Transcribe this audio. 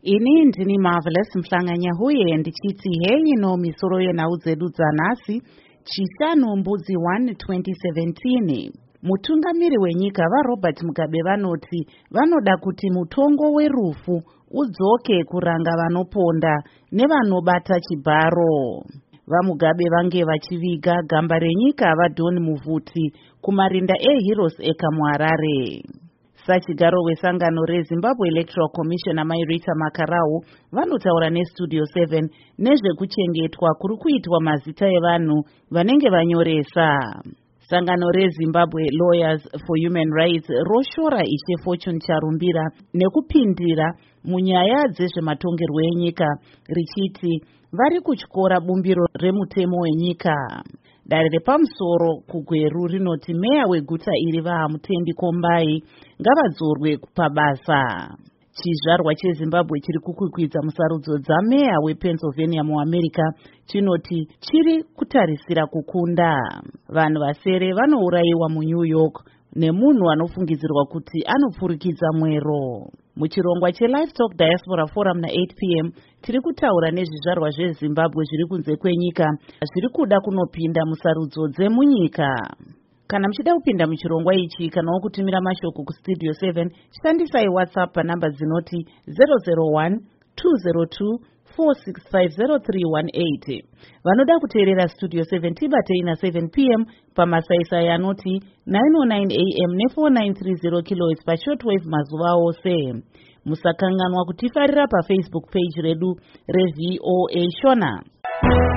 Ini ndini Marvelous Mhlanganya huye ndichiti hei no misoro yenhau dzedu dzanhasi Chishanu Mbudzi 1 2017. Mutungamiri wenyika vaRobert Mugabe vanoti vanoda kuti mutongo werufu udzoke kuranga vanoponda nevanobata chibharo. VaMugabe vange vachiviga gamba renyika vaDon Muvhuti kumarinda eHeroes ekamuHarare. Sachigaro wesangano reZimbabwe Electoral Commission Amairita Makarau vanotaura neStudio 7 nezvekuchengetwa kuri kuitwa mazita evanhu vanenge vanyoresa. Sangano reZimbabwe Lawyers for Human Rights roshora Ishe Fortune Charumbira nekupindira munyaya dzezvematongerwo enyika richiti vari kutyora bumbiro remutemo wenyika. Dare repamusoro kuGweru rinoti meya weguta iri vaHamutendi Kombai ngavadzorwe pabasa. Chizvarwa cheZimbabwe chiri kukwikwidza musarudzo dzameya wePennsylvania muAmerica chinoti chiri kutarisira kukunda. Vanhu vasere vanourayiwa muNew York nemunhu anofungidzirwa kuti anopfurikidza mwero. Muchirongwa cheLivetalk Diaspora Forum na8 p.m. tiri kutaura nezvizvarwa zveZimbabwe zviri kunze kwenyika zviri kuda kunopinda musarudzo dzemunyika. Kana muchida kupinda muchirongwa ichi kanawo kutumira mashoko kuStudio 7 shandisai WhatsApp panhamba dzinoti 001 202 4650318. Vanoda kuteerera Studio 7 tibatei na7 p.m. pamasaisai anoti 909 a.m. ne4930 kHz pashortwave mazuva ose. Musakanganwa kutifarira paFacebook page redu reVOA Shona.